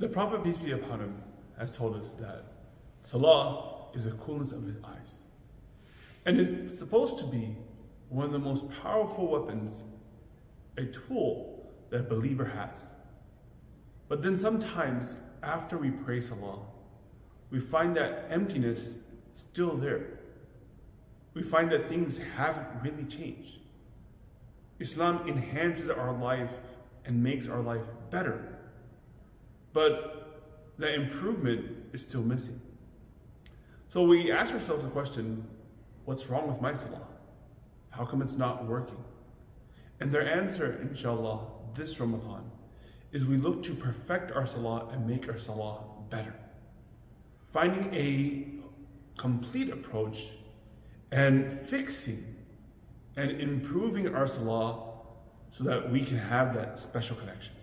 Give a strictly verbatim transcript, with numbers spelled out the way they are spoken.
The Prophet, peace be upon him, has told us that salah is the coolness of his eyes. And it's supposed to be one of the most powerful weapons, a tool that a believer has. But then sometimes after we pray salah, we find that emptiness still there. We find that things haven't really changed. Islam enhances our life and makes our life better. But the improvement is still missing. So we ask ourselves the question, what's wrong with my salah? How come it's not working? And their answer, inshallah, this Ramadan, is we look to perfect our salah and make our salah better. Finding a complete approach and fixing and improving our salah so that we can have that special connection.